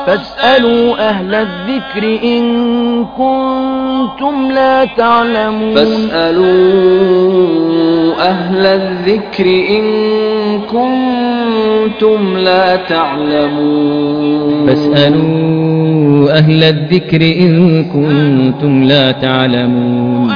فاسألوا أهل الذكر إن كنتم لا تعلمون. فاسألوا أهل الذكر إن كنتم لا تعلمون. فاسألوا أهل الذكر إن كنتم لا تعلمون.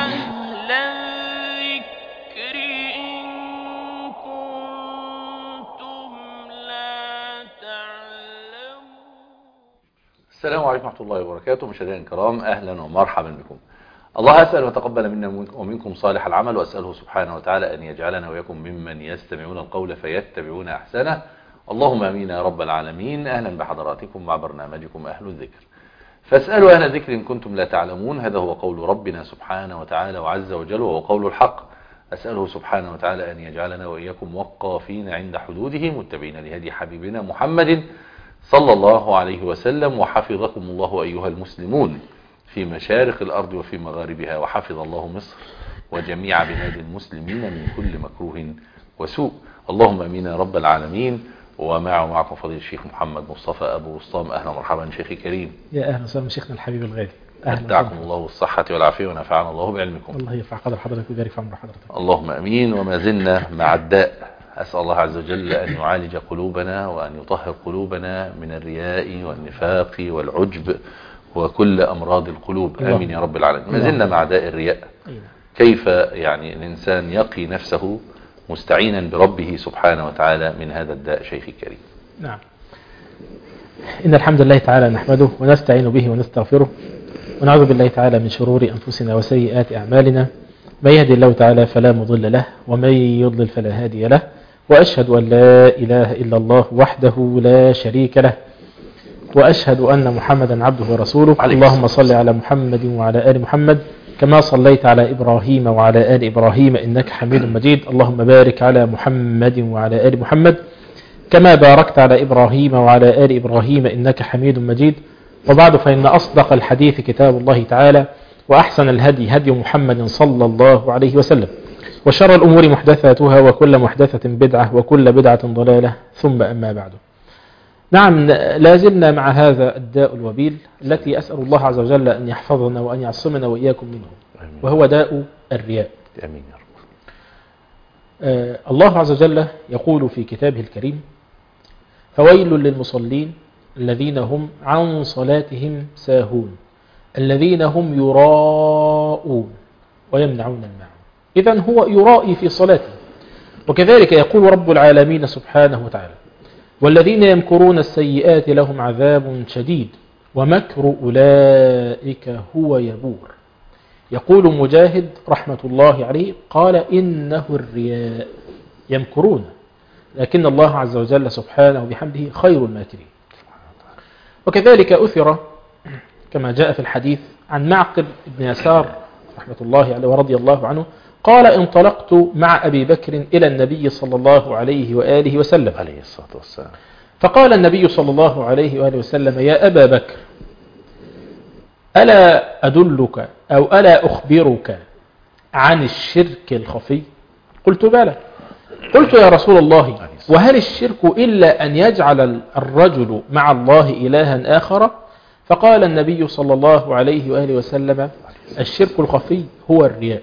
السلام عليكم ورحمة الله وبركاته. مشاهدينا الكرام، أهلا ومرحبا بكم. الله أسأل وتقبل منا ومنكم صالح العمل، وأسأله سبحانه وتعالى أن يجعلنا ويكم ممن يستمعون القول فيتبعون أحسنه. اللهم أمين يا رب العالمين. أهلا بحضراتكم مع برنامجكم أهل الذكر. فاسألوا أهل الذكر إن كنتم لا تعلمون. هذا هو قول ربنا سبحانه وتعالى وعز وجل، وهو قول الحق. أسأله سبحانه وتعالى أن يجعلنا وإياكم وقافين عند حدوده، متبعين لهدي حبيبنا محمد صلى الله عليه وسلم. وحفظكم الله أيها المسلمون في مشارق الأرض وفي مغاربها، وحفظ الله مصر وجميع بلاد المسلمين من كل مكروه وسوء. اللهم أمين يا رب العالمين. ومعكم فضيل الشيخ محمد مصطفى أبو رستام. أهلا ومرحبا شيخي كريم. يا أهلا وسهلا شيخنا الحبيب الغالي. أمتعكم الله بالصحة والعافية ونفعنا الله بعلمكم. الله يرفع قدر حضرتك ويبارك في عمر حضرتك. اللهم أمين. وما زلنا مع الداء. أسأل الله عز وجل أن يعالج قلوبنا وأن يطهر قلوبنا من الرياء والنفاق والعجب وكل أمراض القلوب. آمين يا رب العالمين. ما زلنا مع داء الرياء. كيف يعني الإنسان يقي نفسه مستعينا بربه سبحانه وتعالى من هذا الداء شيخي الكريم؟ نعم. إن الحمد لله تعالى نحمده ونستعين به ونستغفره، ونعوذ بالله تعالى من شرور أنفسنا وسيئات أعمالنا. من يهدي الله تعالى فلا مضل له، ومن يضلل فلا هادي له. وأشهد أن لا إله إلا الله وحده لا شريك له، وأشهد أن محمدا عبده ورسوله. اللهم صل على محمد وعلى آل محمد كما صليت على إبراهيم وعلى آل إبراهيم إنك حميد مجيد. اللهم بارك على محمد وعلى آل محمد كما باركت على إبراهيم وعلى آل إبراهيم إنك حميد مجيد. وبعد، فإن أصدق الحديث كتاب الله تعالى، وأحسن الهدي هدي محمد صلى الله عليه وسلم، وشر الأمور محدثاتها، وكل محدثة بدعة، وكل بدعة ضلالة، ثم أما بعد. نعم، لازلنا مع هذا الداء الوبيل التي أسأل الله عز وجل أن يحفظنا وأن يعصمنا وإياكم منه، وهو داء الرياء. آمين يا رب. الله عز وجل يقول في كتابه الكريم: فويل للمصلين الذين هم عن صلاتهم ساهون الذين هم يراءون ويمنعون الماعون. إذن هو يرائي في صلاته. وكذلك يقول رب العالمين سبحانه وتعالى: والذين يمكرون السيئات لهم عذاب شديد ومكر أولئك هو يبور. يقول مجاهد رحمة الله عليه قال: إنه الرياء. يمكرون، لكن الله عز وجل سبحانه بحمده خير الماكرين. وكذلك أثر كما جاء في الحديث عن معقل بن يسار رحمة الله عليه ورضي الله عنه قال: انطلقت مع أبي بكر إلى النبي صلى الله عليه وآله وسلم عليه الصلاة والسلام، فقال النبي صلى الله عليه وآله وسلم: يا أبا بكر، ألا أدلك أو ألا أخبرك عن الشرك الخفي؟ قلت: بلى. قلت: يا رسول الله، وهل الشرك إلا أن يجعل الرجل مع الله إلها آخر؟ فقال النبي صلى الله عليه وآله وسلم: الشرك الخفي هو الرياء.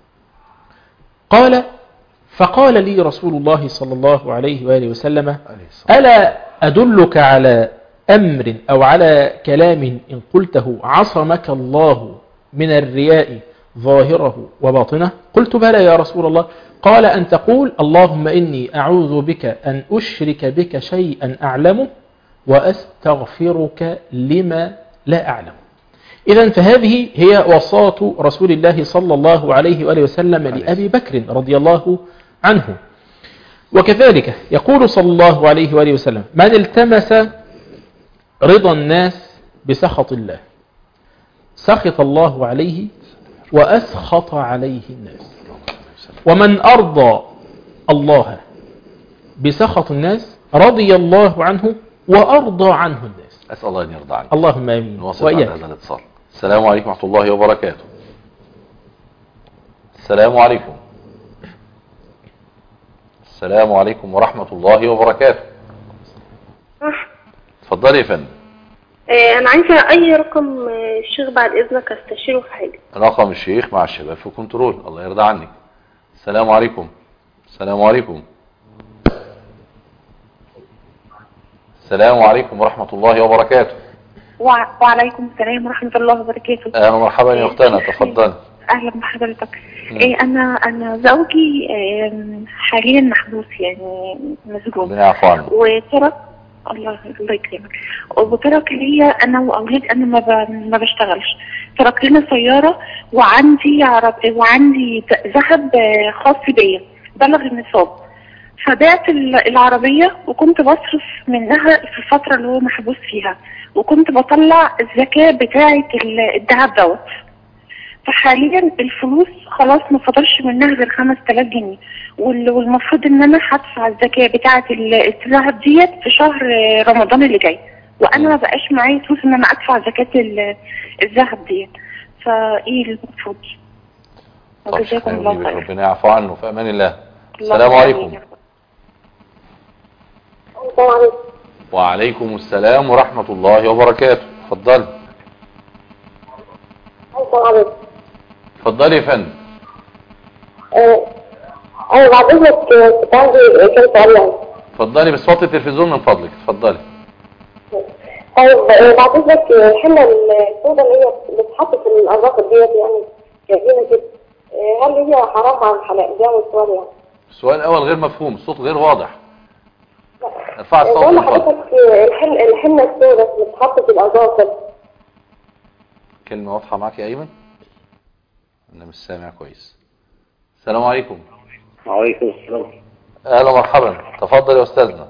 فقال لي رسول الله صلى الله عليه وآله وسلم: ألا أدلك على أمر أو على كلام إن قلته عصمك الله من الرياء ظاهره وباطنه؟ قلت: بلى يا رسول الله. قال: أن تقول: اللهم إني أعوذ بك أن أشرك بك شيئا أعلمه وأستغفرك لما لا أعلم. إذن فهذه هي وصاة رسول الله صلى الله عليه وآله وسلم لأبي بكر رضي الله عنه. وكذلك يقول صلى الله عليه وآله وسلم: من التمس رضا الناس بسخط الله سخط الله عليه وأسخط عليه الناس، ومن أرضى الله بسخط الناس رضي الله عنه وأرضى عنه الناس. أسأل الله أن يرضى عنك. اللهم آمين. نواصل بعد هذا الاتصال. السلام عليكم ورحمة الله وبركاته. السلام عليكم. السلام عليكم ورحمة الله وبركاته. اتفضلي يا فندم. انا عايزه اي رقم الشيخ بعد اذنك استشيره في حاجه. رقم الشيخ مع الشباب في كنترول. الله يرضى عنك. السلام عليكم. السلام عليكم. السلام عليكم ورحمة الله وبركاته. وعليكم السلام ورحمه الله وبركاته. اهلا ومرحبا يا اختنا، تفضل. اهلا بحضرتك. انا زوجي حاليا محبوس، يعني مسجون. ربنا يعفو عنه. وترك الله يكرمك. وترك لي انا واولادي، انا ما بشتغلش. ترك لنا سياره وعندي ذهب خاص بيا بلغ النصاب. فبعت العربيه وكنت بصرف منها في الفتره اللي هو محبوس فيها، وكنت بطلع الزكاه بتاعه الذهب دوت. فحاليا الفلوس خلاص ما فضلش منها غير 5000 جنيه، والمفروض ان انا هدفع الزكاه بتاعه الذهب ديت في شهر رمضان اللي جاي، وانا ما بقاش معايا فلوس ان انا ادفع زكاه الذهب ديت. فايه المفروض؟ جزاكم الله خير. ربنا يعفو عنه. في امان الله. السلام عليكم. وعليكم السلام ورحمة الله وبركاته. اتفضلي. اتفضلي يا فندم. انا بعد اذنك كنت عندي كام سؤال يعني. اتفضلي بس وطي التلفزيون من فضلك. اتفضلي. طيب بعد اذنك الحنه السوداء اللي هي بتتحط في الارواق ديت يعني كأنها كده، هل هي حرام عن الحلال؟ ده السؤال يعني. السؤال الاول غير مفهوم، الصوت غير واضح. ارفع الصوت بقول من فضلك. لحضرتك الحنه السوداء اللي بتتحط في الارواق. كلمة واضحة معاك يا ايمن؟ انا مش سامع كويس. السلام عليكم. وعليكم السلام. اهلا ومرحبا. تفضل يا استاذنا.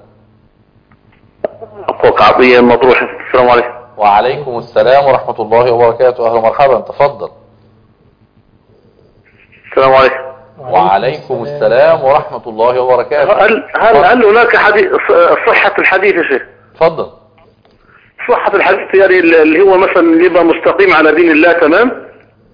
اخوك عطية مطروح. السلام عليكم. وعليكم السلام ورحمة الله وبركاته. اهلا ومرحبا. تفضل. السلام عليكم. وعليكم السلام ورحمة الله وبركاته. هل هناك حديث صحة الحديث يا شيخ؟ تفضل. صحة الحديث يعني اللي هو مثلا اللي يبقى مستقيم على دين الله تمام.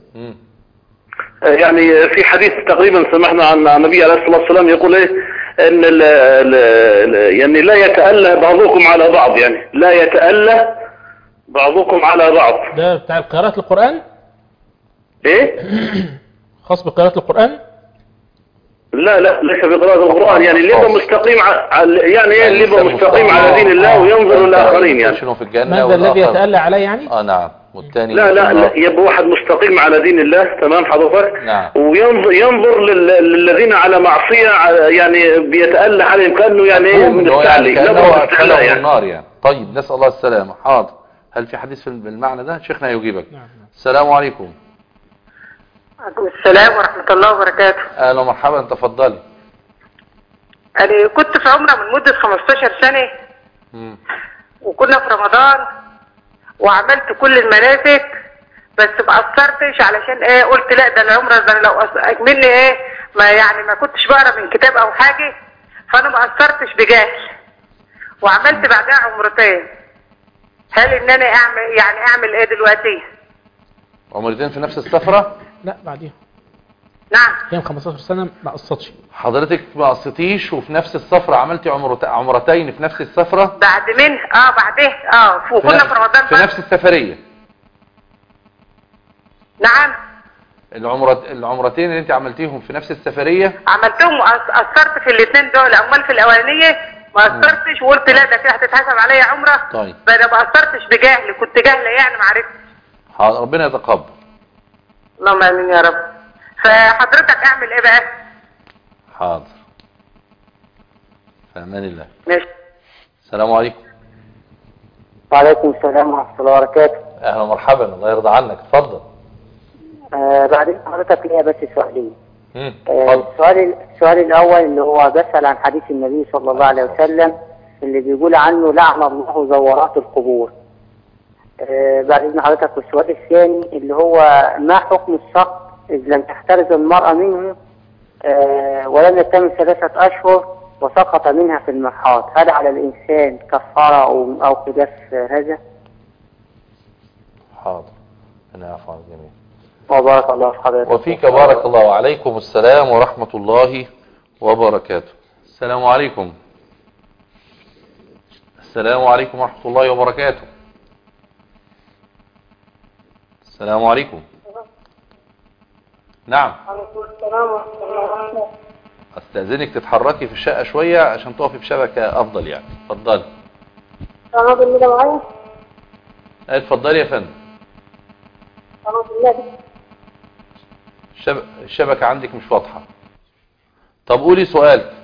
يعني في حديث تقريبا سمعنا عن النبي عليه الصلاة والسلام يقول ايه ان يعني لا يتألى بعضكم على بعض، يعني لا يتألى بعضكم على بعض. ده بتاع قراءة القرآن؟ ايه؟ خاص بقراءة القرآن؟ لا ليس بقراءة القرآن، يعني اللي يبقى مستقيم يعني ايه اللي يبقى مستقيم على دين الله وينظر للآخرين يعني. في الجنة. من ذا الذي يتألى عليه يعني؟ نعم. والثاني لا يبقى واحد مستقيم على دين الله تمام حضرتك. نعم. وينظر للذين على معصية يعني بيتألى عليهم كأنه يعني ايه من التعلي. كأنه أدخله النار يعني. طيب نسأل الله السلامة. حاضر. هل في حديث بالمعنى ده؟ شيخنا يجيبك. نعم. السلام عليكم. وعليكم السلام ورحمة الله وبركاته. أهلا ومرحبا. تفضلي. أنا كنت في عمرة من مدة 15 سنة. وكنا في رمضان وعملت كل المناسك، بس ما قصرتش علشان ايه، قلت لا ده العمرة ده لو اكملني ايه ما كنتش بقرا من كتاب او حاجة، فانا ما قصرتش بجهل وعملت بعدها عمرتين. هل ان انا اعمل ايه دلوقتي؟ عمرتين في نفس السفرة؟ لا بعديها. نعم. كان 15 سنة ما قصتش. حضرتك ما قصتيش وفي نفس السفرة عملتي عمرتين في نفس السفرة؟ بعد من بعدها وكنا في رمضان في نفس السفرية. نعم. العمرتين اللي انت عملتيهم في نفس السفرية عملتهم وقصرت في الاثنين دول. امال في الاولانية ما قصرتش وقلت لا ده كده هتتحسب عليا عمرة. طيب. فانا ما قصرتش بجهل، كنت جاهلة يعني ما عرفتش. حاضر. ربنا يتقبل. اللهم امين يا رب. فحضرتك اعمل ايه بقى؟ حاضر. في امان الله. ماشي. السلام عليكم. وعليكم السلام ورحمة الله وبركاته. اهلا ومرحبا. الله يرضى عنك. اتفضل. بعدين حضرتك ليا بس سؤالين. السؤال الاول اللي هو بسأل عن حديث النبي صلى الله عليه وسلم اللي بيقول عنه لعن الله زوارات القبور. بعد اذن حضرتك. والسؤال الثاني اللي هو ما حكم السقط إذ لم تحترز المرأة منه ولم يتم 3 أشهر وسقط منها في المرحاض، هل على الإنسان كفارة أو قداس هذا؟ حاضر. أنا أعفو عن الجميع. وبارك الله في حضرتك. وفيك بارك الله. وعليكم السلام ورحمة الله وبركاته. السلام عليكم. السلام عليكم ورحمة الله وبركاته. السلام عليكم. نعم. السلام عليكم. استأذنك تتحركي في الشقة شوية عشان تقفي في شبكة افضل يعني. اتفضلي. أنا بالله معايا. اتفضلي يا فندم. أنا بالله. الشبكة عندك مش واضحة. طب قولي سؤالك.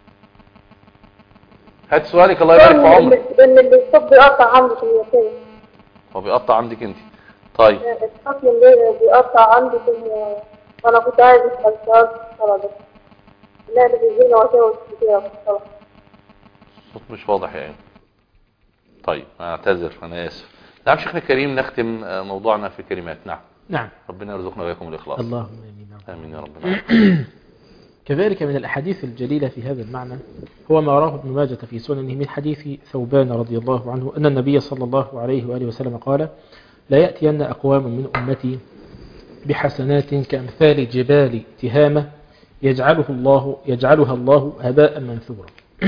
هات سؤالك الله يبارك في عمرك. ان الصوت بيقطع عندي في المكان. هو بيقطع عندك انت. طيب. الصوت اللي بيقطع عندي في وانا كنت عايز اسال سؤال في الصلاه ده. لا اللي بيجينا وساوس كتير في الصلاه. الصوت مش واضح يعني. طيب انا اعتذر، انا اسف. نعم شيخنا الكريم، نختم موضوعنا في كلمات. نعم. ربنا يرزقنا وإياكم الإخلاص. اللهم آمين. آمين يا رب العالمين. كذلك من الأحاديث الجليلة في هذا المعنى هو ما رواه ابن ماجه في سننه من حديث ثوبان رضي الله عنه أن النبي صلى الله عليه وآله وسلم قال: لا يأتين أقوام من أمتي بحسنات كأمثال جبال تهامة يجعلها الله هباء منثورا.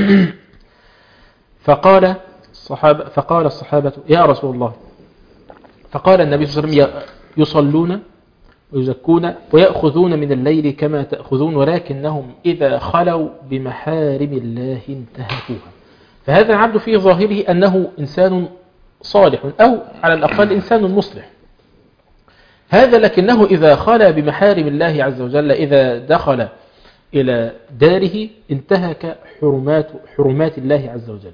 فقال الصحابة: يا رسول الله. فقال النبي صلى الله عليه وسلم: يصلون ويزكون ويأخذون من الليل كما تأخذون، ولكنهم إذا خلوا بمحارم الله انتهكوها. فهذا العبد في ظاهره أنه إنسان صالح أو على الأقل إنسان مصلح، هذا لكنه إذا خلا بمحارم الله عز وجل، إذا دخل إلى داره انتهك حرمات الله عز وجل،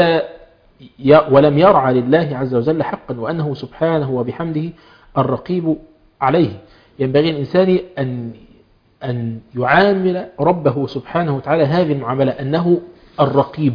ولم يرعى لله عز وجل حقا، وأنه سبحانه وبحمده الرقيب عليه. ينبغي الإنسان أن يعامل ربه سبحانه وتعالى هذه المعاملة، أنه الرقيب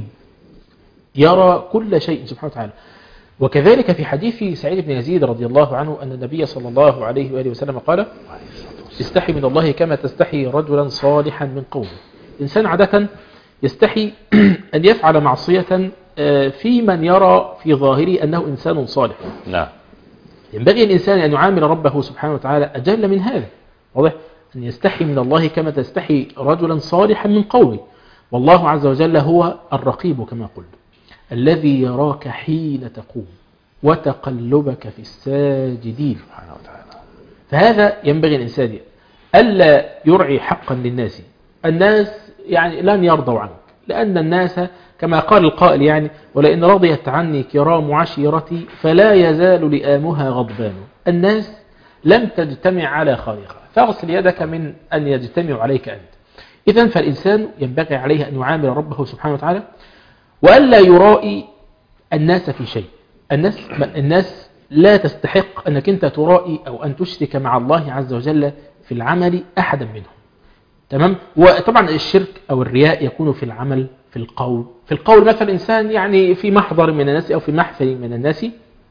يرى كل شيء سبحانه وتعالى. وكذلك في حديث سعيد بن يزيد رضي الله عنه أن النبي صلى الله عليه وآله وسلم قال: استحي من الله كما تستحي رجلا صالحا من قومه. الإنسان عادة يستحي أن يفعل معصية في من يرى في ظاهره أنه إنسان صالح. نعم. ينبغي الإنسان أن يعامل ربه سبحانه وتعالى أجل من هذا. واضح؟ أن يستحي من الله كما تستحي رجلا صالحا من قومه. والله عز وجل هو الرقيب كما قلت، الذي يراك حين تقوم وتقلبك في الساجدين سبحانه وتعالى. فهذا ينبغي الإنسان ألا يرعي حقا للناس. الناس يعني لن يرضوا عنك، لأن الناس كما قال القائل يعني: ولئن رضيت عني كرام عشيرتي فلا يزال لئامها غضبان. الناس لم تجتمع على خالقها، فاغسل يدك من أن يجتمع عليك أنت. إذن فالإنسان ينبغي عليه أن يعامل ربه سبحانه وتعالى، وألا يرائي الناس في شيء. الناس لا تستحق أنك أنت ترائي أو أن تشرك مع الله عز وجل في العمل أحدا منهم. تمام؟ وطبعا الشرك أو الرياء يكون في العمل، في القول مثلا إنسان يعني في محضر من الناس أو في محفل من الناس،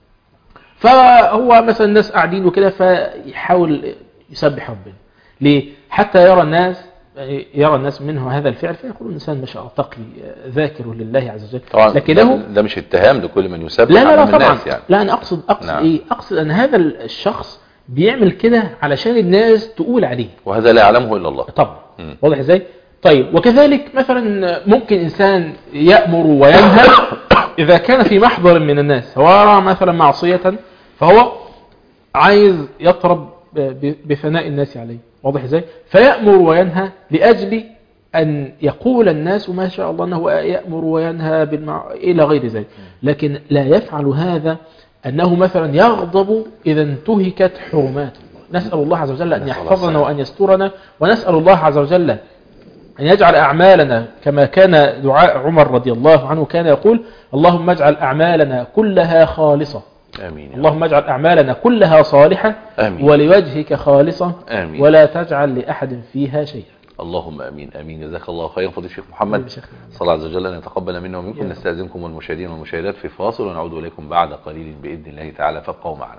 فهو مثلا الناس قاعدين وكده فيحاول يسبح ربنا. ليه؟ حتى يرى الناس منه هذا الفعل فيقول الإنسان ما شاء الله تقي ذاكر لله عز وجل. طبعا لكنه ده مش اتهام لكل من يسبح لا طبعا الناس يعني. لا، أنا أقصد نعم. إيه؟ أقصد أن هذا الشخص بيعمل كده علشان الناس تقول عليه، وهذا لا يعلمه إلا الله طبعا. واضح إزاي؟ طيب، وكذلك مثلا ممكن إنسان يأمر وينهى إذا كان في محضر من الناس، هو يرى مثلا معصية فهو عايز يطرب بثناء الناس عليه. واضح إزاي؟ فيأمر وينهى لأجل أن يقول الناس ما شاء الله أنه يأمر وينهى إلى غير ذلك. لكن لا يفعل هذا أنه مثلا يغضب إذا انتهكت حرماته. نسأل الله عز وجل أن يحفظنا وأن يسترنا، ونسأل الله عز وجل أن يجعل أعمالنا كما كان دعاء عمر رضي الله عنه كان يقول: اللهم اجعل أعمالنا كلها خالصة. آمين. اللهم اجعل أعمالنا كلها صالحة. آمين. ولوجهك خالصة. آمين. ولا تجعل لأحد فيها شيئا. اللهم امين امين. جزاك الله خيرا فضيلة الشيخ محمد. صلى الله عز وجل ان يتقبل منا ومنكم. نستأذنكم المشاهدين والمشاهدات في فاصل، ونعود اليكم بعد قليل باذن الله تعالى، فابقوا معنا.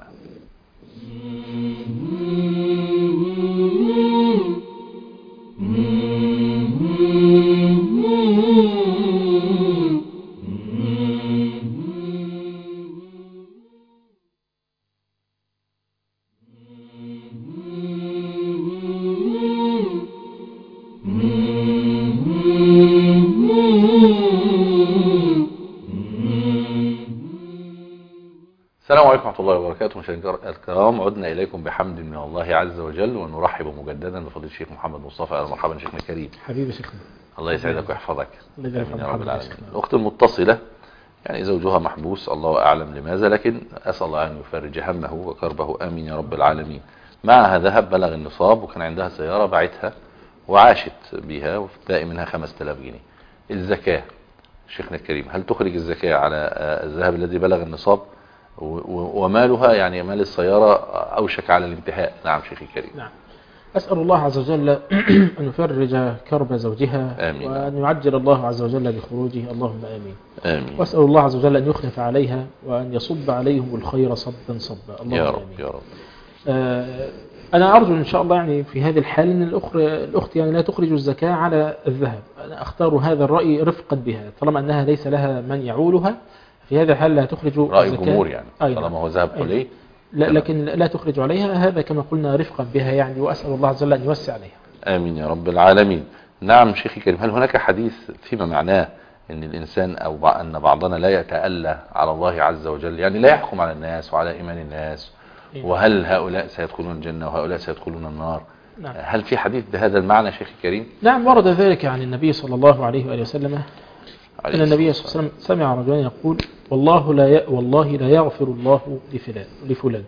السلام عليكم ورحمة الله وبركاته. مشاهدينا الكرام، عدنا إليكم بحمد من الله عز وجل، ونرحب مجددا بفضيلة الشيخ محمد مصطفى. أهلا ومرحبا شيخنا الكريم. حبيبي شيخنا، الله يسعدك ويحفظك. الله يبارك فيك. يا رب العالمين. الأخت المتصلة يعني زوجها محبوس، الله أعلم لماذا، لكن أسأل الله أن يفرج همه وكربه، آمين يا رب العالمين. معها ذهب بلغ النصاب، وكان عندها سيارة باعتها وعاشت بها وباقي منها 5000 جنيه. الزكاة شيخنا الكريم، هل تخرج الزكاة على الذهب الذي بلغ النصاب؟ ومالها يعني مال السيارة أوشك على الانتهاء. نعم شيخي الكريم. نعم. أسأل الله عز وجل أن يفرج كرب زوجها، آمين. وأن يعجل الله عز وجل بخروجه، اللهم آمين. آمين. وأسأل الله عز وجل أن يخلف عليها وأن يصب عليهم الخير صبا صبا، اللهم يا رب آمين. يا رب. أنا أرجو إن شاء الله يعني في هذه الحال أن الأخت يعني لا تخرج الزكاة على الذهب. أنا أختار هذا الرأي رفقا بها، طالما أنها ليس لها من يعولها في هذا الحال لا تخرج رأي الزكاة. الجمهور يعني طالما هو ذهب حلي، لكن لا تخرج عليها، هذا كما قلنا رفقا بها يعني، وأسأل الله عز وجل أن يوسع عليها. آمين يا رب العالمين. نعم شيخي الكريم، هل هناك حديث فيما معناه أن الإنسان أو أن بعضنا لا يتألى على الله عز وجل، يعني لا يحكم على الناس وعلى إيمان الناس، وهل هؤلاء سيدخلون الجنة وهؤلاء سيدخلون النار؟ نعم. هل في حديث بهذا المعنى شيخي الكريم؟ نعم، ورد ذلك عن النبي صلى الله عليه وآله وسلم أن النبي صلى الله عليه وسلم سمع رجلا يقول: والله لا يغفر الله لفلان.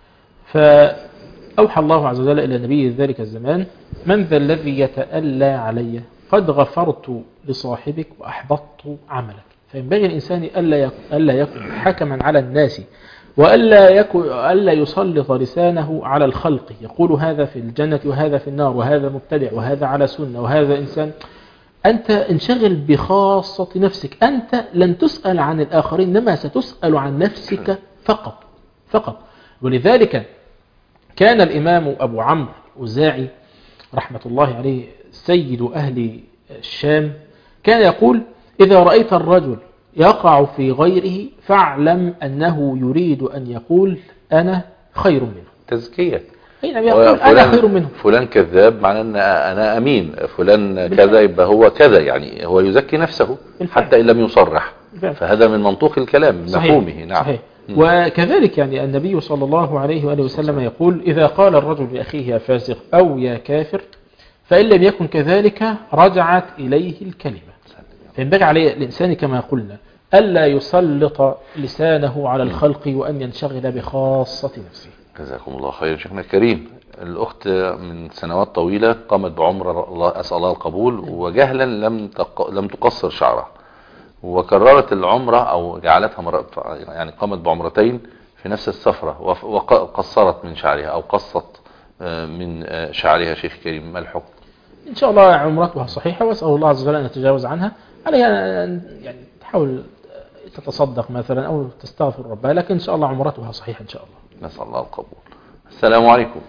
فأوحى الله عز وجل إلى نبي ذلك الزمان: من ذا الذي يتألى علي؟ قد غفرت لصاحبك وأحبطت عملك. فينبغي الإنسان ألا يكون حكما على الناس، وألا يسلط لسانه على الخلق يقول هذا في الجنة وهذا في النار وهذا مبتدع وهذا على سنة وهذا إنسان. أنت انشغل بخاصة نفسك، أنت لن تسأل عن الآخرين، إنما ستسأل عن نفسك فقط. ولذلك كان الإمام أبو عمرو الأوزاعي رحمة الله عليه سيد أهل الشام كان يقول: إذا رأيت الرجل يقع في غيره فاعلم أنه يريد أن يقول أنا خير منه. تزكية. نعم، يقول أنا خير منه. فلان كذاب معناه أن أنا أمين، فلان كذا يبقى هو كذا، يعني هو يزكي نفسه حتى إن لم يصرح. فهذا من منطوق الكلام مفهومه. نعم. صحيح. وكذلك يعني النبي صلى الله عليه وآله وسلم يقول: إذا قال الرجل لأخيه يا فاسق أو يا كافر، فإن لم يكن كذلك رجعت إليه الكلمة. فينبغي عليه الإنسان كما قلنا ألا يسلط لسانه على الخلق، وأن ينشغل بخاصة نفسه. جزاكم الله خير شيخنا الكريم. الأخت من سنوات طويلة قامت بعمرة، الله أسأل الله القبول، وجهلا لم تقصر شعرها، وكررت العمرة أو جعلتها يعني قامت بعمرتين في نفس السفرة، وقصرت من شعرها أو قصت من شعرها. شيخ كريم، ما الحكم؟ إن شاء الله عمرتها صحيحة، وأسأل الله عز وجل أن يتجاوز عنها. عليها أن يعني تحاول تتصدق مثلا أو تستغفر ربها، لكن إن شاء الله عمرتها صحيحة إن شاء الله. نسأل الله القبول. السلام عليكم.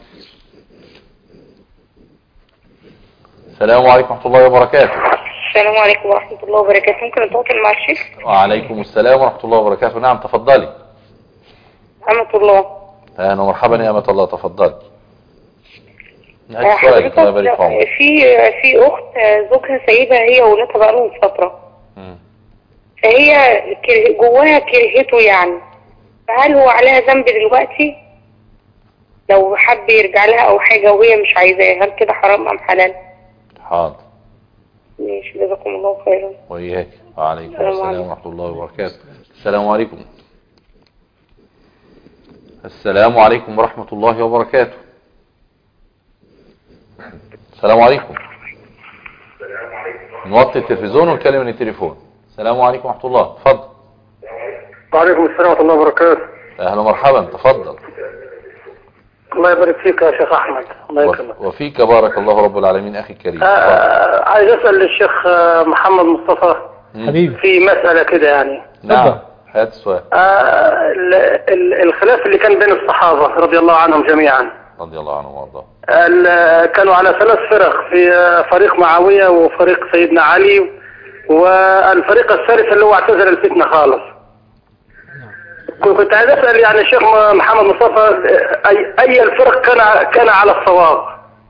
السلام عليكم ورحمة الله وبركاته. السلام عليكم ورحمة الله وبركاته. ممكن أتواصل مع الشيخ؟ وعليكم السلام ورحمة الله وبركاته. نعم تفضلي. أمة الله. أهلا ومرحبا يا أمة الله، تفضلي. حضرتك في أخت زوجها سايبها هي وولادها بقالهم فترة، فهي جواها كرهته يعني، فهل هو عليها ذنب دلوقتي لو حب يرجع لها أو حاجة وهي مش عايزاه؟ هل كده حرام أم حلال؟ حاضر. ماشي، جزاكم الله خيرا. وإياك. وعليكم السلام ورحمة الله وبركاته. السلام عليكم. السلام عليكم ورحمة الله وبركاته. السلام عليكم. نوطي التلفزيون ونكلم من التليفون. السلام عليكم ورحمة الله، تفضل. وعليكم السلام ورحمة الله وبركاته. أهلا ومرحبا، تفضل. الله يبارك فيك يا شيخ أحمد. الله يكرمك. وفيك بارك الله رب العالمين. أخي الكريم، عايز أسأل الشيخ محمد مصطفى حبيبي في مسألة كده يعني. نعم، هات السؤال. الخلاف اللي كان بين الصحابة رضي الله عنهم جميعا، رضي الله عنهم وارضاهم، كانوا على 3 فرق، في فريق معاوية وفريق سيدنا علي والفريق الثالث اللي هو اعتزل الفتنة خالص. كنت عايز أسأل يعني الشيخ محمد مصطفى أي الفرق كان على الصواب؟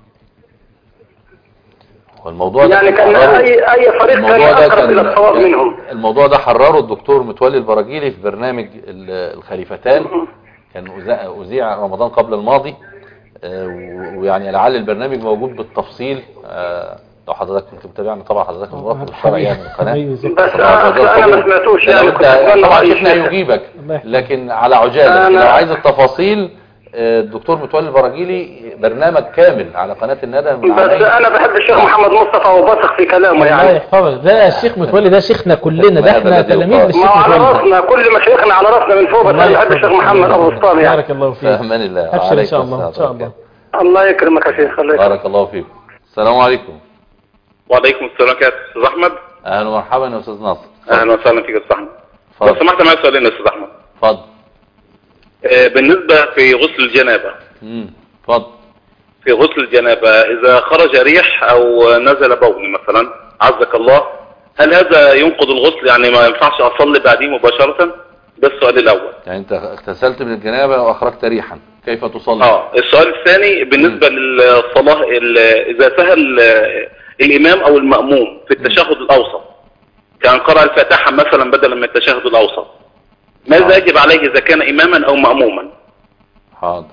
والموضوع يعني كان أي فريق كان أقرب إلى الصواب منهم؟ الموضوع ده حرره الدكتور متولي البراجيلي في برنامج الخليفتان، كان أذيع رمضان قبل الماضي، ويعني لعل البرنامج موجود بالتفصيل. لو حضرتك كنت متابعنا طبعا حضرتك المرافق الشرعي يعني القناة، بس انا ما سمعتوش يعني طبعا شفنا يجيبك، لكن على عجالة لو عايز التفاصيل الدكتور متولي البراجيلي برنامج كامل على قناة الندى. بس انا بحب الشيخ محمد مصطفى وبثق في كلامه يعني. الله يحفظك، ده الشيخ متولي ده شيخنا كلنا، ده احنا تلاميذ الشيخ متولي. على راسنا كل مشايخنا على راسنا من فوق، بس انا بحب الشيخ محمد ابو الصالح يعني. بارك الله فيك. امان الله. ابشر ان شاء الله ان شاء الله. الله يكرمك يا شيخ. الله يكرمك. بارك الله فيكم. السلام عليكم. وعليكم السلام يا استاذ احمد. اهلا ومرحبا يا استاذ ناصر. اهلا وسهلا فيك يا استاذ احمد. لو سمحت معايا سؤالين يا استاذ احمد. اتفضل. بالنسبه في غسل الجنابه. اتفضل. في غسل الجنابه اذا خرج ريح او نزل بول مثلا عزك الله، هل هذا ينقض الغسل؟ يعني ما ينفعش اصلي بعديه مباشره؟ ده السؤال الاول. يعني انت اغتسلت من الجنابه واخرجت ريحا، كيف تصلي؟ السؤال الثاني بالنسبه للصلاه اذا سهل الامام او المأموم في التشهد الاوسط، كان قرأ الفاتحه مثلا بدلا من التشهد الاوسط، ماذا يجب عليه اذا كان اماما او مأموما؟ حاضر.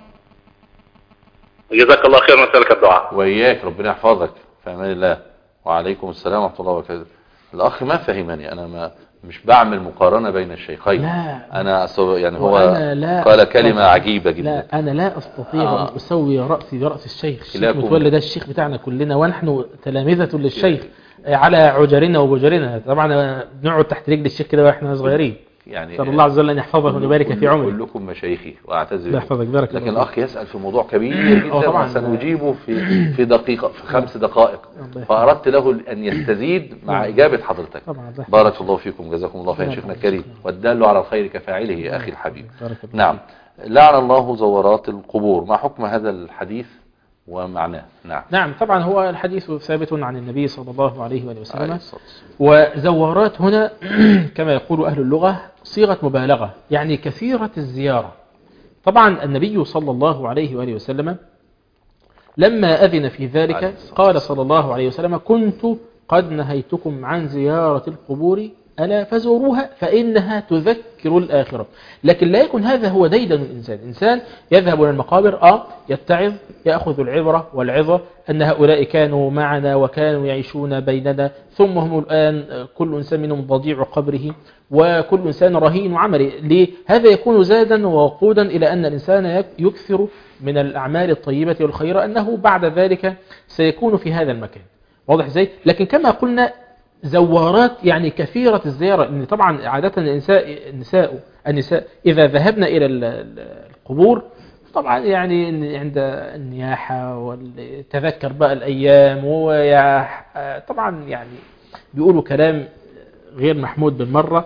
جزاك الله خير ونسألك الدعاء. وإياك، ربنا يحفظك. في امان الله. وعليكم السلام ورحمه الله وبركاته. الاخ ما فهمني، انا مش بعمل مقارنه بين الشيخين. لا انا يعني هو لا قال كلمه عجيبه جدا. لا انا لا استطيع ان اسوي راسي برأس الشيخ. الشيخ متولي ده الشيخ بتاعنا كلنا، ونحن تلامذه للشيخ على عجرنا وبجرنا. طبعا بنقعد تحت رجل الشيخ كده واحنا صغيرين. يعني صلى الله عز وجل ان يحفظه ويبارك في عمره. كلكم مشايخي واعتذر يحفظك بارك الله. لكن الاخ يسال في موضوع كبير جدا وسنجيبه في دقيقه، في 5 دقائق، فاردت له ان يستزيد مع اجابه حضرتك. بارك الله فيكم، جزاكم الله خير شيخنا الكريم، والدال على الخير كفاعله يا اخي الحبيب. نعم. لعن الله زورات القبور، ما حكم هذا الحديث ومعناه؟ نعم طبعا هو الحديث ثابت عن النبي صلى الله عليه وسلم. وزوارات هنا كما يقول أهل اللغة صيغة مبالغة، يعني كثيرة الزيارة. طبعا النبي صلى الله عليه وآله وسلم لما أذن في ذلك قال صلى الله عليه وسلم: كنت قد نهيتكم عن زيارة القبور ألا فزوروها فإنها تذكر الآخرة. لكن لا يكون هذا هو ديدن الإنسان. إنسان يذهب إلى المقابر يتعظ، يأخذ العبرة والعظة أن هؤلاء كانوا معنا وكانوا يعيشون بيننا، ثم هم الآن كل إنسان منهم ضجيع قبره وكل إنسان رهين عمله. ليه؟ هذا يكون زادا ووقودا إلى أن الإنسان يكثر من الأعمال الطيبة والخيرة، أنه بعد ذلك سيكون في هذا المكان. واضح ازاي؟ لكن كما قلنا زوارات يعني كثيرة الزيارة، ان طبعا عادة النساء إذا ذهبنا إلى القبور طبعا يعني عند النياحة وتذكر بقى الأيام، طبعا يعني بيقولوا كلام غير محمود بالمرة،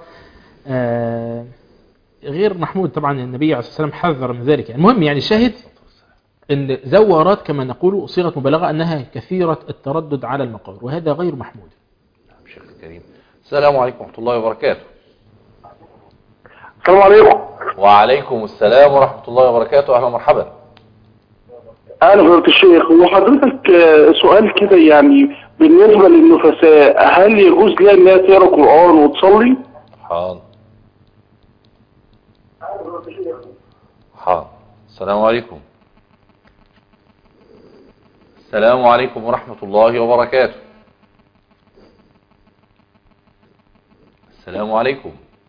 غير محمود. طبعا النبي عليه الصلاة والسلام حذر من ذلك. المهم يعني شاهد ان زوارات كما نقول صيغة مبالغة أنها كثيرة التردد على المقابر، وهذا غير محمود. شيخ الكريم، السلام عليكم ورحمة الله وبركاته. السلام عليكم. وعليكم السلام ورحمة الله وبركاته. أهلا ومرحبا. أهلا فضيلة الشيخ. وحضرتك سؤال كده، يعني بالنسبة للنفساء هل يجوز لها إنها تقرأ قرآن وتصلي؟ حاضر. السلام عليكم. السلام عليكم ورحمة الله وبركاته. السلام عليكم.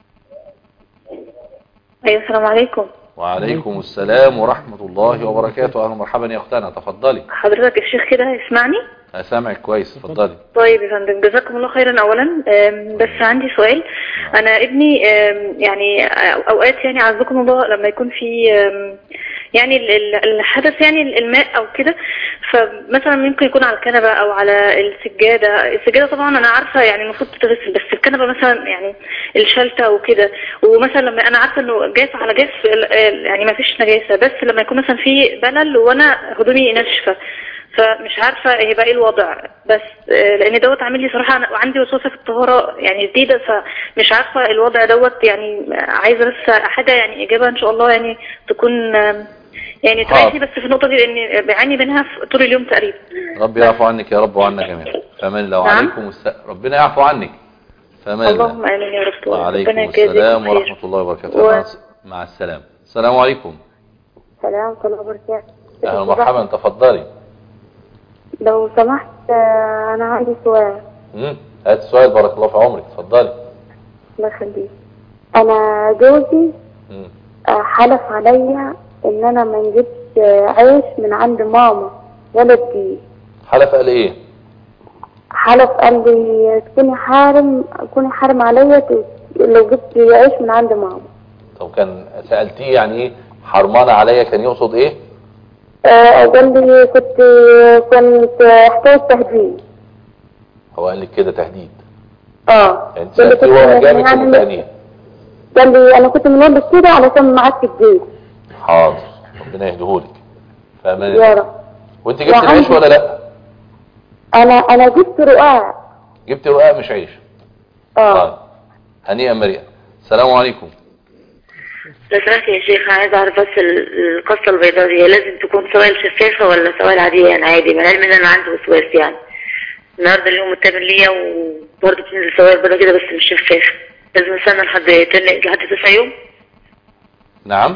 أيوة السلام عليكم. وعليكم السلام ورحمة الله وبركاته. أهلا مرحبا يا أختنا، تفضلي. حضرتك الشيخ كده يسمعني؟ سامعك كويس، تفضلي. طيب يا فندم، جزاكم الله خيرا. أولا بس عندي سؤال. أنا ابني يعني أوقات يعني عزكم الله لما يكون في يعني الحدث يعني الماء او كده، فمثلا ممكن يكون على الكنبه او على السجاده طبعا انا عارفه يعني المفروض تتغسل، بس الكنبه مثلا يعني الشلته وكده، ومثلا لما انا عارفه انه جاف على جاف يعني ما فيش نجاسه، بس لما يكون مثلا في بلل وانا هدومي ناشفه، فمش عارفه هيبقى ايه الوضع، بس لان دوت عامل لي صراحه وعندي وسوسه في الطهاره يعني جديده، فمش عارفه الوضع دوت يعني عايزه بس حاجه يعني اجابه ان شاء الله يعني تكون يعني تريحني بس في النقطه دي، لان بعاني منها طول اليوم تقريبا. ربي يعفو عنك يا رب وعنا جميعا. فمن لو عليكم ربنا يعفو عنك. فمن اللهم امين يا رب. وعليكم السلام ورحمه الله وبركاته. مع السلامه. السلام عليكم. السلام ورحمة الله وبركاته. اهلا ومرحبا، تفضلي. لو سمحت أنا عندي سؤال. هات السؤال، بارك الله في عمرك، تفضلي. الله يخليك. أنا جوزي حلف عليا إن أنا ما نجيبش عيش من عند ماما ولا الدين. حلف قال ايه؟ حلف قال لي تكوني حارم عليا لو جبت عيش من عند ماما. طب كان سألتيه يعني ايه حرمان عليا، كان يقصد ايه؟ قال لي كنت احتاج تهديد. هو قال لك كده تهديد؟ يعني سألتيه وهو جامد في التهديد. قال لي انا كنت منبس كده علشان معاك في الجيش. حاضر، ربنا يهديهولك. فامان يا رب. وانت جبت العيش ولا لا؟ انا جبت رقاق. جبت رقاق مش عيش؟ هنيئا مريئا. السلام عليكم. لو سمحت يا شيخ، انا عايز اعرف بس القصه البيضاء دي لازم تكون سوائل شفافه ولا سوائل عاديه؟ يعني عادي، من العلم ان انا عندي وسواس يعني. النهارده اليوم الثامن ليا وبرضه بتنزل سوائل بيضاء كده بس مش شفافه. لازم استنى لحد 9 يوم؟ نعم.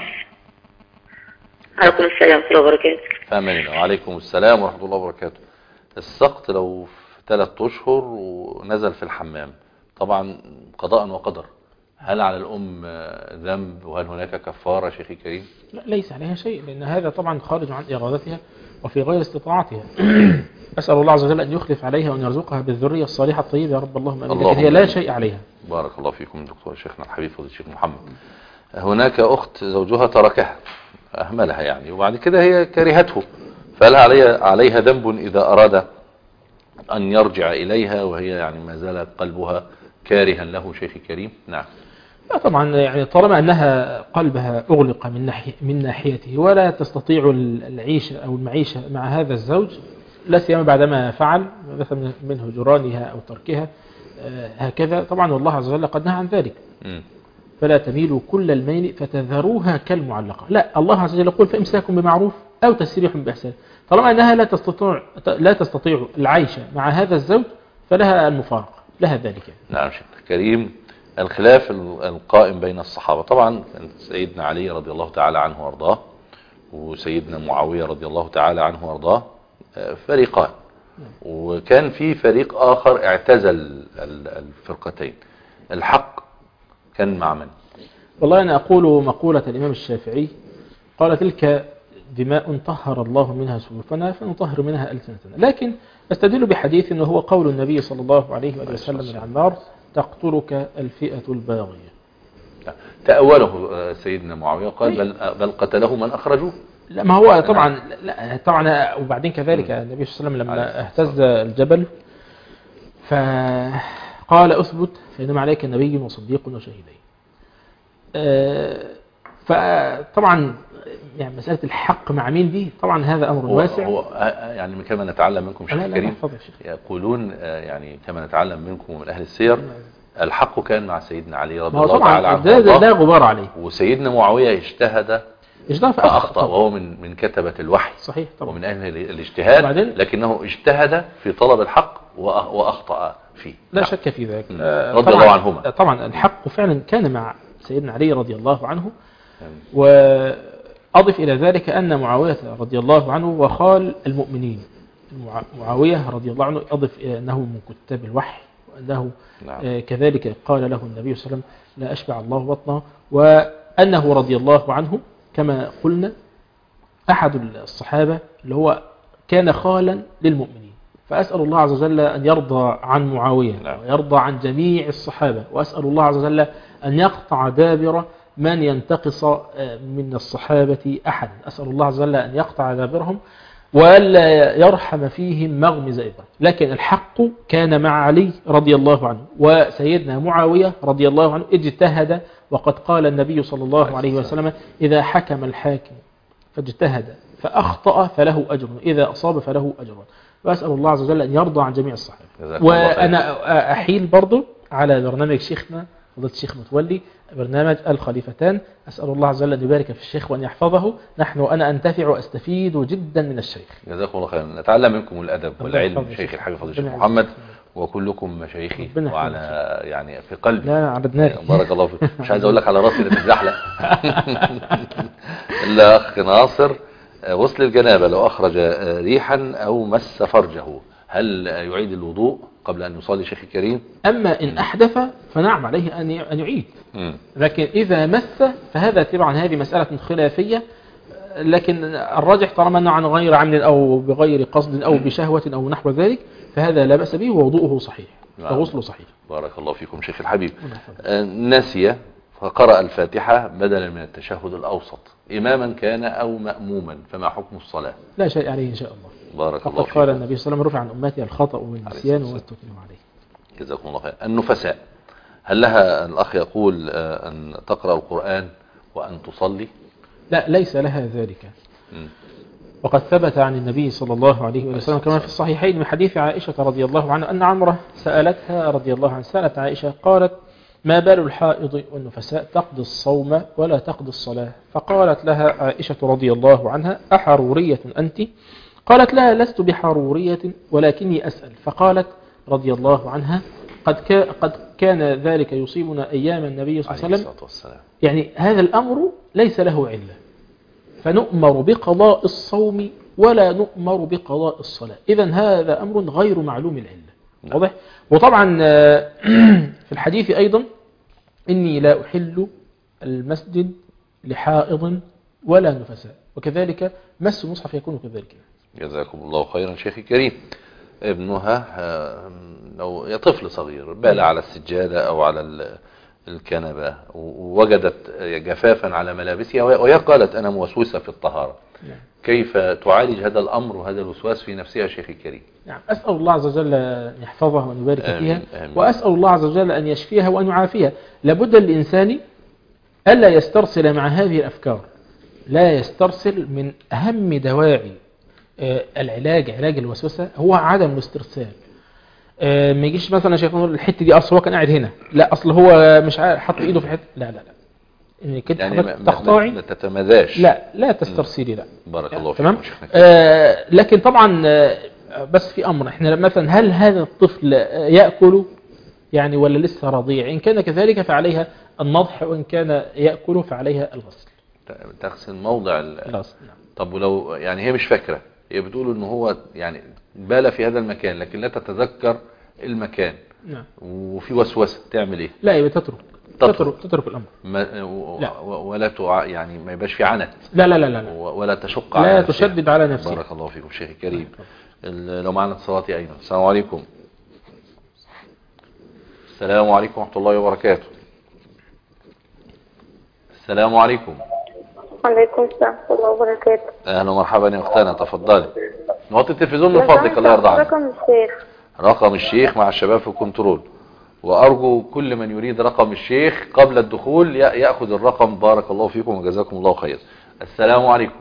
عليكم السلام ورحمه الله وبركاته. فاهمين. وعليكم السلام ورحمه الله وبركاته. السقط لو في 3 أشهر ونزل في الحمام، طبعا قضاء وقدر. هل على الأم ذنب وهل هناك كفارة شيخي الكريم؟ لا، ليس عليها شيء، لأن هذا طبعا خارج عن إرادتها وفي غير استطاعتها. أسأل الله عز وجل أن يخلف عليها وأن يرزقها بالذرية الصالحة الطيبة يا رب، اللهم آمين. لكن هي لا شيء عليها. بارك الله فيكم دكتور شيخنا الحبيب فضيلة الشيخ محمد. هناك أخت زوجها تركها، أهملها يعني، وبعد كده هي كرهته، فهل عليها ذنب إذا أراد أن يرجع إليها وهي يعني ما زال قلبها كارها له شيخي الكريم؟ نعم. لا طبعا، يعني طالما أنها قلبها أغلق من ناحيته ولا تستطيع العيش أو المعيشة مع هذا الزوج، لا سيما بعدما فعل مثلا من هجرانها أو تركها هكذا، طبعا والله عز وجل قد نهى عن ذلك. فلا تميلوا كل الميل فتذروها كالمعلقة. لا، الله عز وجل يقول فإمساكم بمعروف أو تسريح بإحسان. طالما أنها لا تستطيع العيش مع هذا الزوج فلها المفارقة، لها ذلك. نعم شيخ كريم. الخلاف القائم بين الصحابة، طبعا سيدنا علي رضي الله تعالى عنه وارضاه وسيدنا معاوية رضي الله تعالى عنه وارضاه فريقان، وكان في فريق آخر اعتزل الفرقتين. الحق كان مع من؟ والله أنا أقول مقولة الإمام الشافعي، قال تلك دماء طهر الله منها سيوفنا فنطهر منها ألسنتنا. لكن استدل بحديث أنه هو قول النبي صلى الله عليه وسلم لعمار تقتلك الفئة الباغية. تأوله سيدنا معاوية قال بل قتله من أخرجوه. لا، ما هو طبعا طبعا وبعدين كذلك النبي صلى الله عليه وسلم لما اهتز الجبل فقال أثبت فإنما عليك نبي وصديق وشهيدين. فطبعا يعني مسألة الحق مع مين دي طبعا هذا أمر واسع. هو يعني كما نتعلم منكم شيخ كريم يقولون يعني كما نتعلم منكم من أهل السير الحق كان مع سيدنا علي رضي الله تعالى عنه لا غبار عليه. وسيدنا معاوية اجتهد فأخطأ، وهو من كتبة الوحي صحيح طبعا، ومن أهل الاجتهاد، لكنه اجتهد في طلب الحق وأخطأ فيه. لا شك في ذلك رضي الله عنهما. طبعا الحق فعلا كان مع سيدنا علي رضي الله عنه. وأضف إلى ذلك أن معاوية رضي الله عنه وخال المؤمنين. معاوية رضي الله عنه أضف إلى أنه من كتاب الوحي، وأنه كذلك قال له النبي صلى الله عليه وسلم لا أشبع الله بطنه، وأنه رضي الله عنه كما قلنا أحد الصحابة اللي هو كان خالا للمؤمنين. فأسأل الله عز وجل أن يرضى عن معاوية ويرضى عن جميع الصحابة، وأسأل الله عز وجل أن يقطع دابر من ينتقص من الصحابة أحد. أسأل الله عز وجل أن يقطع دابرهم ولا يرحم فيهم مغمز إبرة. لكن الحق كان مع علي رضي الله عنه، وسيدنا معاوية رضي الله عنه اجتهد، وقد قال النبي صلى الله عليه وسلم إذا حكم الحاكم فاجتهد فأخطأ فله أجر، إذا أصاب فله أجر. وأسأل الله عز وجل أن يرضى عن جميع الصحابة. وأنا أحيل برضو على برنامج شيخنا فضيلة الشيخ متولي، برنامج الخليفتان. أسأل الله عز وجل أن يبارك في الشيخ وأن يحفظه. نحن وأنا أنتفع وأستفيد جدا من الشيخ. جزاكم الله خيرا. نتعلم منكم الأدب والعلم شيخ الحبيب فضيلة الشيخ محمد، وكلكم مشايخي وعلى يعني في قلبي. لا عبدناك. بارك الله فيك. مش عايز أقول لك على راسي اللي بتزحلق. الأخ ناصر غسل الجنابة لو أخرج ريحا أو مس فرجه هل يعيد الوضوء قبل أن يصلي شيخ الكريم؟ أما إن أحدث فنعم عليه أن يعيد. لكن إذا مس فهذا طبعا هذه مسألة خلافية، لكن الراجح طالما أنه عن غير عمد أو بغير قصد أو بشهوة أو نحو ذلك فهذا لا بأس به ووضوءه صحيح وغسله صحيح. بارك الله فيكم شيخ الحبيب. نسي فقرأ الفاتحة بدلا من التشهد الأوسط إماما كان أو مأموما فما حكم الصلاة؟ لا شيء عليه إن شاء الله. بارك الله فيكم. قال النبي صلى الله عليه وسلم رفع عن أمتي الخطأ والنسيان واستكنوا عليه. جزاكم الله خير. النفساء هل لها الأخ يقول أن تقرأ القرآن وأن تصلي؟ لا ليس لها ذلك. وقد ثبت عن النبي صلى الله عليه وسلم كما في الصحيحين من حديث عائشة رضي الله عنها أن عمرة سألتها رضي الله عنها، سألت عائشة قالت ما بال الحائض والنفساء تقضي الصوم ولا تقضي الصلاة؟ فقالت لها عائشة رضي الله عنها أحرورية أنت؟ قالت لها لست بحرورية ولكني أسأل. فقالت رضي الله عنها قد كان ذلك يصيبنا أيام النبي صلى الله عليه وسلم، يعني هذا الأمر ليس له علة، فنؤمر بقضاء الصوم ولا نؤمر بقضاء الصلاة. إذن هذا أمر غير معلوم العلة. واضح؟ وطبعا في الحديث أيضا إني لا أحل المسجد لحائض ولا نفساء، وكذلك مس المصحف يكون كذلك. جزاكم الله خيرا شيخي الكريم. ابنها لو طفل صغير بال على السجادة أو على الكنبة ووجدت جفافا على ملابسها وهي قالت أنا موسوسة في الطهارة، كيف تعالج هذا الأمر وهذا الوسواس في نفسها شيخ الكريم؟ نعم، أسأل الله عز وجل أن يحفظها وأن يبارك فيها، وأسأل الله عز وجل أن يشفيها وأن يعافيها. لابد للإنسان ألا يسترسل مع هذه الأفكار، لا يسترسل. من أهم دواعي العلاج، علاج الوسوسة، هو عدم الاسترسال. ما يجيش مثلا يا شيخ نقول الحته دي اصل هو كان قاعد هنا، لا اصل هو مش عارف حط ايده في الحته، لا لا لا، انك يعني تقطعي، ما تتمداش، لا تسترسلي، لا. بارك الله فيك. تمام. لكن طبعا بس في امر، احنا مثلا هل هذا الطفل ياكل يعني ولا لسه رضيع؟ ان كان كذلك فعليها النضح، وان كان ياكل فعليها الغسل. تغسل موضع الغسل. طب ولو يعني هي مش فاكره، هي بتقول ان هو يعني بال في هذا المكان لكن لا تتذكر المكان، نعم، وفي وسوسه، تعمل ايه؟ لا، يبقى تترك الامر، ولا يعني ما يبقاش في عنت، لا لا لا لا، ولا تشق لا على تشدد على نفسك. بارك الله فيكم شيخ الكريم. لو معنا اتصالات يا ايمن. السلام عليكم. السلام عليكم ورحمه الله وبركاته. السلام عليكم. وعليكم السلام ورحمة الله وبركاته. اهلا ومرحبا يا اختنا، تفضلي. نوطي التلفزيون من فضلك الله يرضى عنك. رقم الشيخ. رقم الشيخ مع الشباب في الكنترول، وارجو كل من يريد رقم الشيخ قبل الدخول ياخذ الرقم. بارك الله فيكم وجزاكم الله خير. السلام عليكم.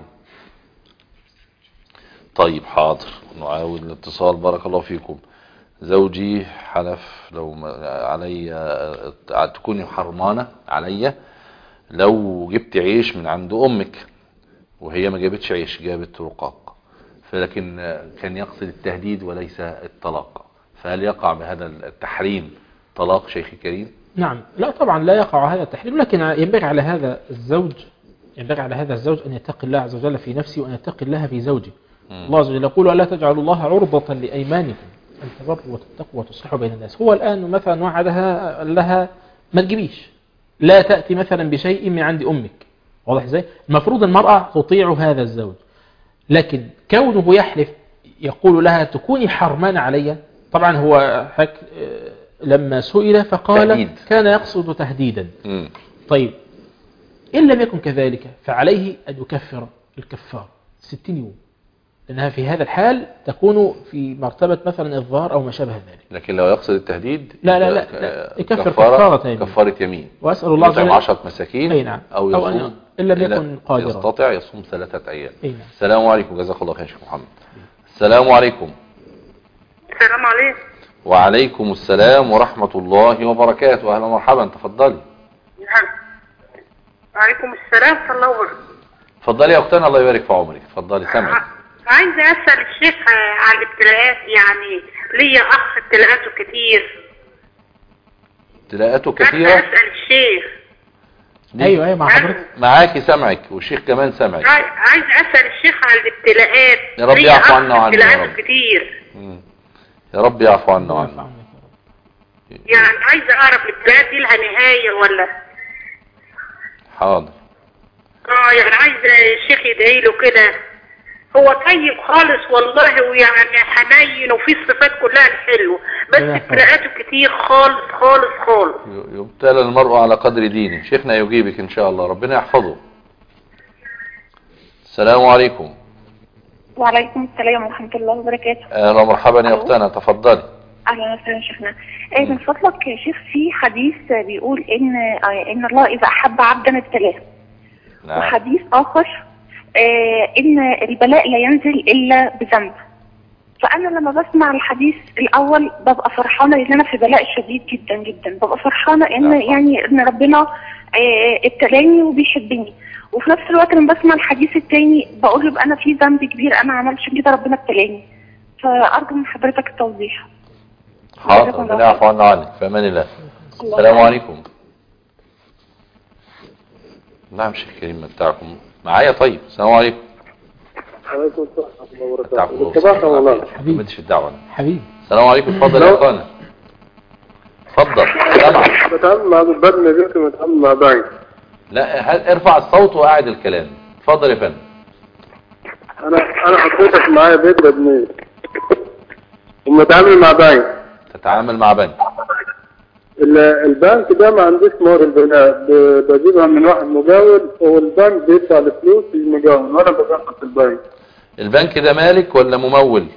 طيب حاضر، نعاود الاتصال. بارك الله فيكم. زوجي حلف لو علي تكوني حرمانه عليا لو جبت عيش من عند امك، وهي ما جابتش عيش، جابت رقاق، فلكن كان يقصد التهديد وليس الطلاق، فهل يقع بهذا التحريم طلاق شيخ الكريم؟ نعم، لا طبعا لا يقع هذا التحريم، لكن ينبغي على هذا الزوج أن يتقي الله عز وجل في نفسه وأن يتقي الله في زوجه. الله عز وجل يقول ألا تجعلوا الله عرضة لأيمانكم أن تبروا وتتقوا وتصلحوا بين الناس. هو الآن مثلا وعدها لها ما تجيبيش، لا تأتي مثلا بشيء من عند أمك، واضح ازاي؟ المفروض المرأة تطيع هذا الزوج، لكن كونه يحلف يقول لها تكوني حرمان علي، طبعا هو لما سئل فقال تهديد. كان يقصد تهديدا. طيب إن لم يكن كذلك فعليه أن يكفر الكفار 60 يوم، لأنها في هذا الحال تكون في مرتبة مثلا إظهار أو ما شابه ذلك. لكن لو يقصد التهديد لا يكفر كفارة يمين، وأسأل الله يطعم 10 مساكين، نعم. أو يصوم إن لم يكن قادرا، يستطيع يصوم 3 أيام. نعم. السلام عليكم، جزاك الله خير شيخ محمد. السلام عليكم. السلام عليكم. وعليكم السلام ورحمة الله وبركاته. أهلا ومرحبا، تفضلي. وعليكم السلام ورحمة الله وبركاته. تفضلي يا أختنا، الله يبارك في عمرك، تفضلي سامعك. عايزة أسأل الشيخ عن الابتلاءات، يعني ليا أخ ابتلاءاته كتير. ابتلاءاته كثيرة؟ أسأل الشيخ. ايوه مع حضرتك. معاكي سامعك والشيخ كمان سامعك. عايز اسال الشيخ عن الابتلاءات. يا رب يعفو عنا وعنه يا رب. كتير. يا رب يعفو عنا وعنه. يعني عايز اعرف الابتلاءات دي لها نهايه ولا؟ حاضر. يعني عايز الشيخ يدعي له كده. هو طيب خالص والله، ويعني حنين وفي الصفات كلها الحلوه، بس ابتلاءاته كتير خالص خالص خالص. يبتلى المرء على قدر دينه. شيخنا يجيبك ان شاء الله، ربنا يحفظه. السلام عليكم. وعليكم السلام ورحمة الله وبركاته. اهلا ومرحبا يا اختنا، تفضلي. اهلا وسهلا شيخنا. من فضلك يا شيخ، في حديث بيقول ان الله اذا احب عبدا ابتلاه. نعم. وحديث اخر ان البلاء لا ينزل الا بذنب. فانا لما بسمع الحديث الاول ببقى فرحانه ان انا في بلاء شديد جدا جدا، ببقى فرحانه ان يعني ان ربنا ابتلاني وبيحبني، وفي نفس الوقت لما بسمع الحديث الثاني بقول يبقى انا في ذنب كبير انا عملت كده ربنا ابتلاني. فارجو من حضرتك التوضيح. حاضر، ربنا يعفو عنا وعنك، في امان الله. السلام عليكم. نعم شيخ كريم بتاعكم معايا. طيب السلام عليكم. عليكم السلام ورحمة الله وبركاته. والله حبيبي مدش الدعوة حبيبي. السلام عليكم. اتفضل يا اخوانا. اتفضل. سامعك. بتعامل مع البدن بيتي وبتعامل مع بنك. لا ارفع الصوت وقاعد الكلام. اتفضل يا فندم. انا حضرتك معايا بيت ببنيه ومتعامل مع بنك. تتعامل مع بنك. البنك ده ما عندوش موارد البناء، بجيبها من واحد مجاور والبنك بيدفع الفلوس للمجاور وانا بقسط البنك. البنك ده مالك ولا ممول؟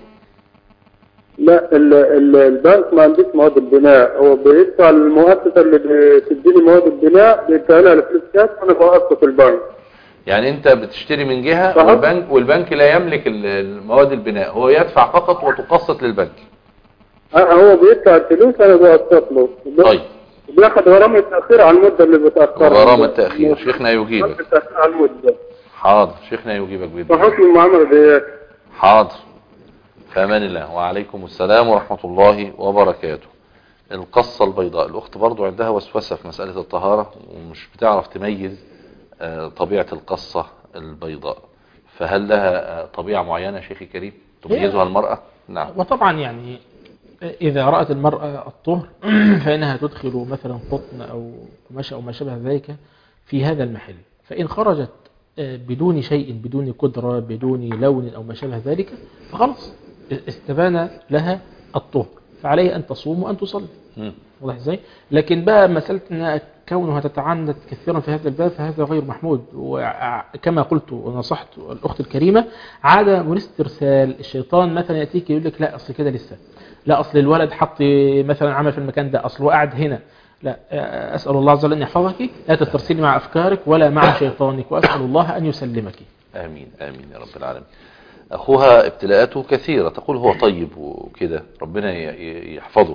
لا البنك ما عندوش مواد البناء، هو بيدفع للمؤسسه اللي بتديني مواد البناء بيدفع لها الفلوس كاش وانا بقسط البنك. يعني انت بتشتري من جهه والبنك لا يملك مواد البناء، هو يدفع فقط وتقسط للبنك. هو بيدفع الفلوس انا بقسط له. طيب. بياخد غرامه تاخير على المده اللي بتاخرها. غرامه تاخير. شيخنا يجيبك. على المده. حاضر، شيخنا يجيبك باذن الله. فحكم المعامله دي. حاضر. في امان الله. وعليكم السلام ورحمه الله وبركاته. القصه البيضاء، الاخت برضو عندها وسوسه في مساله الطهاره ومش بتعرف تميز طبيعه القصه البيضاء، فهل لها طبيعه معينه شيخي كريم تميزها المراه؟ نعم. وطبعا يعني إذا رأت المرأة الطهر فإنها تدخل مثلا قطن أو قماش أو ما شابه ذلك في هذا المحل، فإن خرجت بدون شيء، بدون قدرة، بدون لون أو ما شابه ذلك، فخلاص استبان لها الطهر، فعليه أن تصوم وأن تصلي. واضح ازاي؟ لكن بقى مسألة أن كونها تتعنت كثيرا في هذا الباب فهذا غير محمود، وكما قلت ونصحت الأخت الكريمة عدم الاسترسال. الشيطان مثلا يأتيك يقول لك لا أصل كده لسه، لا أصل الولد حط مثلا عمل في المكان ده، أصله قاعد هنا، لا. أسأل الله عز وجل أن يحفظك، لا تسترسلي مع أفكارك ولا مع شيطانك، وأسأل الله أن يسلمك. آمين آمين يا رب العالمين. أخوها ابتلاءاته كثيرة، تقول هو طيب وكده ربنا يحفظه،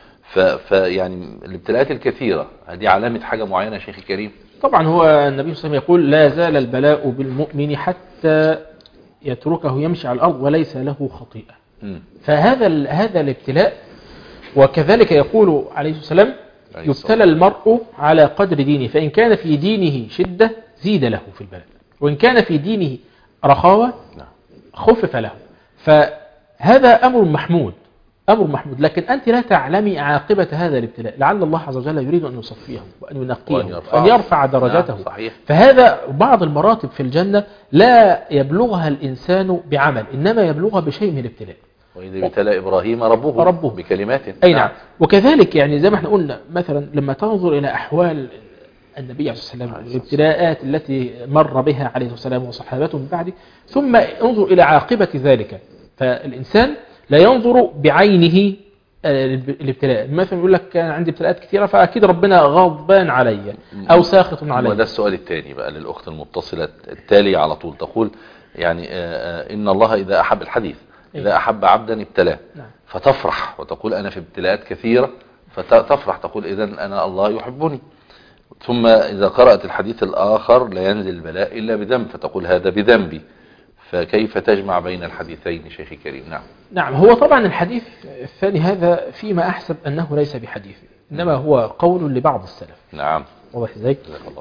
فيعني الابتلاءات الكثيرة هذه علامة حاجة معينة شيخي كريم؟ طبعا هو النبي صلى الله عليه وسلم يقول لا زال البلاء بالمؤمن حتى يتركه يمشي على الأرض وليس له خطيئة. فهذا الابتلاء، وكذلك يقول عليه السلام يبتلى المرء على قدر دينه، فإن كان في دينه شدة زيد له في البلاء، وإن كان في دينه رخاوة خفف له. فهذا أمر محمود، أمر محمود، لكن أنت لا تعلمي عاقبة هذا الابتلاء، لعل الله عز وجل يريد أن يصفيه وأن ينقيه وأن يرفع درجاته. فهذا بعض المراتب في الجنة لا يبلغها الإنسان بعمل، إنما يبلغها بشيء من الابتلاء. وإذا ابتلى إبراهيم ربه بكلمات. أي نعم. وكذلك يعني زي ما احنا قلنا مثلا لما تنظر إلى أحوال النبي عليه الصلاة والسلام، الابتلاءات التي مر بها عليه السلام وصحابته من بعده، ثم انظر إلى عاقبة ذلك. فالإنسان لا ينظر بعينه الابتلاء، مثلا يقول لك كان عندي ابتلاءات كثيرة فأكيد ربنا غضبان علي أو ساخط علي. وده السؤال الثاني بقى للأخت المتصلة التالي على طول، تقول يعني إن الله إذا أحب الحديث إذا أحب عبدا ابتلاه، فتفرح وتقول أنا في ابتلاءات كثيرة، فتفرح تقول إذن أنا الله يحبني. ثم إذا قرأت الحديث الآخر لا ينزل البلاء إلا بذنب، فتقول هذا بذنبي. فكيف تجمع بين الحديثين شيخي كريم؟ نعم هو طبعا الحديث الثاني هذا فيما أحسب أنه ليس بحديث، إنما هو قول لبعض السلف. نعم. واضح ازاي؟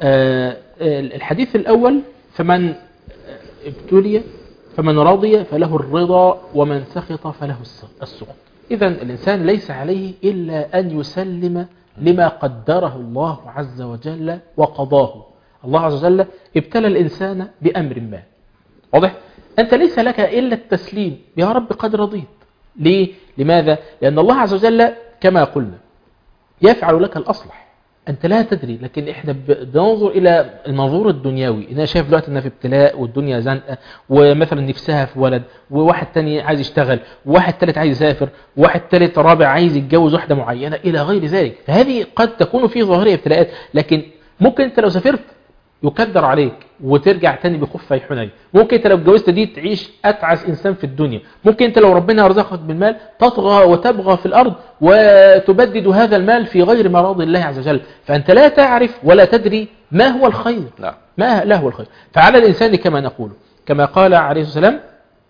الحديث الأول فمن ابتلي فمن رضي فله الرضا ومن سخط فله السخط. إذا الإنسان ليس عليه إلا أن يسلم لما قدره الله عز وجل وقضاه. الله عز وجل ابتلى الإنسان بأمر ما، واضح؟ أنت ليس لك إلا التسليم، يا رب قد رضيت. ليه؟ لماذا؟ لأن الله عز وجل كما قلنا يفعل لك الأصلح، أنت لا تدري، لكن إحنا بننظر إلى المنظور الدنيوي. أنا شايف دلوقتي أنها في ابتلاء والدنيا زنقة، ومثلا نفسها في ولد، وواحد تاني عايز يشتغل، وواحد تالت عايز يسافر، وواحد تالت رابع عايز يتجوز واحدة معينة إلى غير ذلك. فهذه قد تكون في ظاهرها ابتلاءات، لكن ممكن أنت لو سافرت يكدر عليك وترجع تاني بخفي حنين. ممكن انت لو اتجوزت دي تعيش اتعس انسان في الدنيا. ممكن انت لو ربنا رزقك بالمال تطغى وتبغى في الارض وتبدد هذا المال في غير مراضي الله عز وجل. فانت لا تعرف ولا تدري ما هو الخير، ما لا هو الخير. فعلى الانسان كما نقول، كما قال عليه الصلاة والسلام: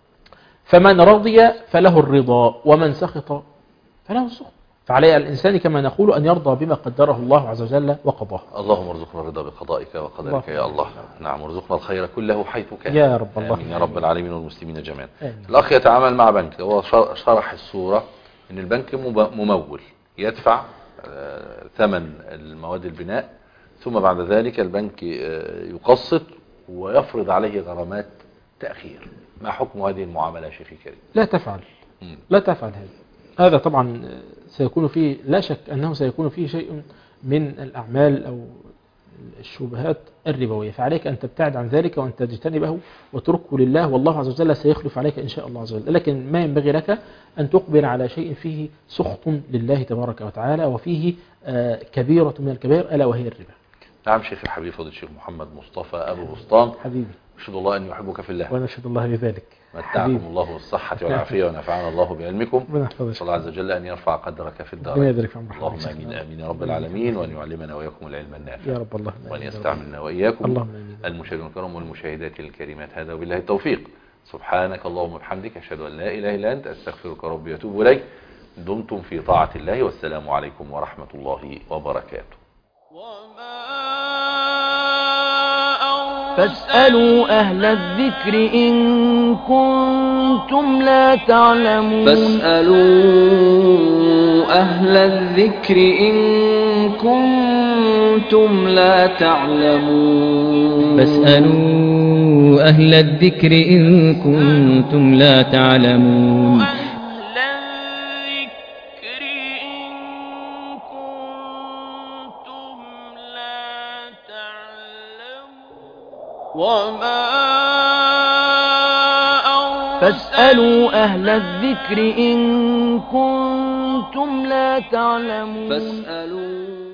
فمن رضي فله الرضا ومن سخط فله السخط. فعليه الإنسان كما نقول أن يرضى بما قدره الله عز وجل وقضاه. اللهم ارزقنا الرضا بقضائك وقدرك يا الله. نعم، وارزقنا الخير كله حيث كان يا رب. الله يا رب العالمين والمسلمين جميعا. الأخ يتعامل مع بنك، هو شرح الصورة أن البنك ممول يدفع ثمن المواد البناء، ثم بعد ذلك البنك يقسط ويفرض عليه غرامات تأخير. ما حكم هذه المعاملة يا شيخي الكريم؟ لا تفعل، لا تفعل هذا طبعا سيكون فيه، لا شك أنه سيكون فيه شيء من الأعمال أو الشبهات الربوية. فعليك أن تبتعد عن ذلك وأن تجتنبه وتركه لله، والله عز وجل سيخلف عليك إن شاء الله عز وجل. لكن ما ينبغي لك أن تقبل على شيء فيه سخط لله تبارك وتعالى وفيه كبيرة من الكبائر ألا وهي الربا. نعم شيخ الحبيب فضل الشيخ محمد مصطفى أبو بسطام، حبيبي، أشهد الله أن يحبك في الله وأنا أشهد الله بذلك. متعكم الله بالصحة والعافية ونفعنا الله بعلمكم. صلى الله عز وجل أن يرفع قدرك في الدارين. اللهم آمين آمين يا رب العالمين، وأن يعلمنا وإياكم العلم النافع يا رب، اللهم وأن يستعملنا وإياكم المشاهدين الكرام والمشاهدات الكريمات. هذا وبالله التوفيق. سبحانك اللهم وبحمدك، أشهد أن لا إله إلا أنت، أستغفرك ربي وأتوب إليك. دمتم في طاعة الله، والسلام عليكم ورحمة الله وبركاته. فاسألوا أهل الذكر إن كنتم لا تعلمون. فاسألوا أهل الذكر إن كنتم لا تعلمون. فاسألوا أهل الذكر إن كنتم لا تعلمون. فاسألوا أهل الذكر إن كنتم لا تعلمون.